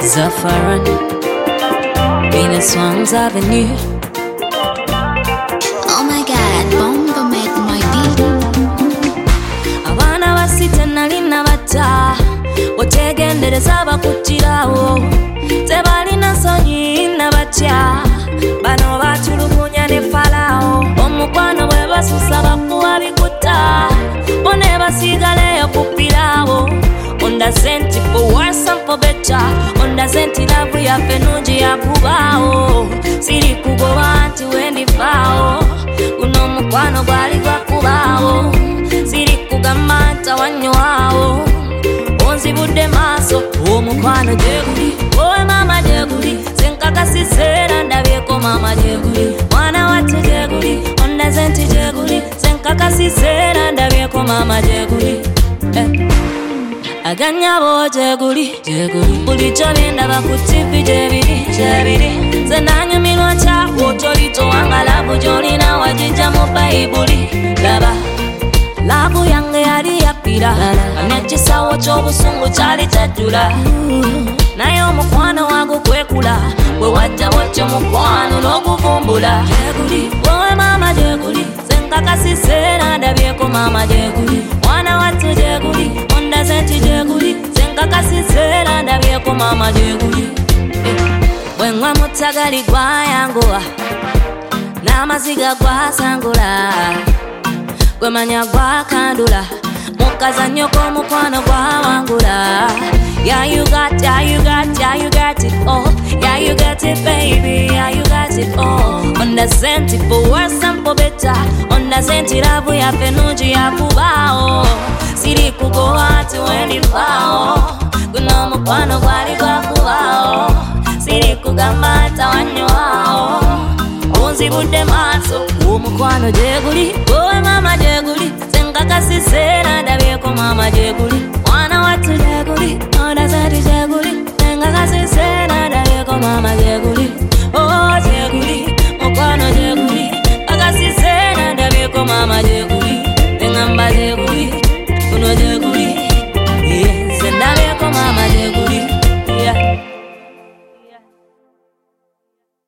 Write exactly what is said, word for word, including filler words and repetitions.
Zaffaran, Venus Swans Avenue. Oh my God, Bongo make my beat. Abaana basite nali nabata otegendereza bakutirawo tebalina nsonyi nabatya bano batulugunya ne Falao omukwano bwe basusa bakuwa bikuta bone basigaleyo kupirawo onda senti for worse and for better onda senti lavu yaffe nungi yakubaawo siri kugoba nti wendifaawo guno omukwano gwali gwakubaawo siri kugamba nti awanywawo onzibudde maaso omukwano gyeguli owe maama gyeguli senkakasiseera ndabyeko maama gyeguli mwana wattu gyeguli onda senti gyeguli senkakasiseera ndabyeko maama gyeguli eh. Aganyabo gyeguli gyeguli bulijjo byendaba ku tivi gyebiri gyebiri nze nanyumirwa kyawo tolitowanga lavu gyolina wagijja mu bayibuli laba lavu yange yali yapira nekisawo ky'obusungu kyali kyajjula naye omukwano wago kwekula bwe wajja bwotyo mukwano n'oguvumbula gyeguli wowe maama gyeguli senkakasiseera ndabyeko maama gyeguli mwana wattu gyeguli onda senti gyeguli senkakasiseera ndabyeko maama gyeguli bwe ngwa mutagali gwayanguwa n'amaziga gwasangula gwe manya gwakandula mukazannyo k'omukwano gwawangula. Yeah, you got, yeah, you got, yeah, you got it all. Yeah, you got it, baby, yeah, you got it all. Onda senti for worse and for better. Onda senti lavu yaffe nungi yakubaawo siri kugoba nti wendifaawo guno omukwano gwali gwakubaawo siri kugamba nti awanywawo onzibudde maaso omukwano gyeguli owe maama gyeguli senkakasiseera ndabyeko maama gyeguli mwana wattu gyeguli onda senti gyeguli